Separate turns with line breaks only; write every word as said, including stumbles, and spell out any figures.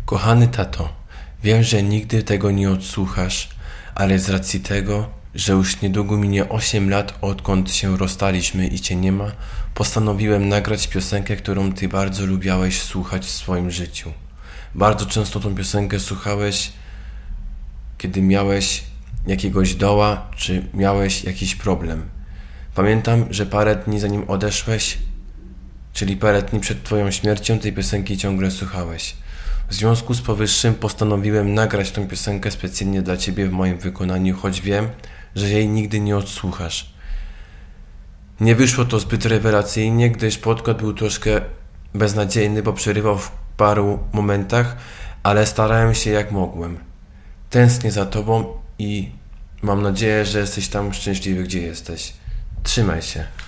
Kochany tato, wiem, że nigdy tego nie odsłuchasz, ale z racji tego, że już niedługo minie osiem lat, odkąd się rozstaliśmy i cię nie ma, postanowiłem nagrać piosenkę, którą ty bardzo lubiałeś słuchać w swoim życiu. Bardzo często tą piosenkę słuchałeś, kiedy miałeś jakiegoś doła, czy miałeś jakiś problem. Pamiętam, że parę dni zanim odeszłeś, czyli parę dni przed twoją śmiercią, tej piosenki ciągle słuchałeś. W związku z powyższym postanowiłem nagrać tą piosenkę specjalnie dla ciebie w moim wykonaniu, choć wiem, że jej nigdy nie odsłuchasz. Nie wyszło to zbyt rewelacyjnie, gdyż podkład był troszkę beznadziejny, bo przerywał w paru momentach, ale starałem się jak mogłem. Tęsknię za tobą i mam nadzieję, że jesteś tam szczęśliwy, gdzie jesteś. Trzymaj się.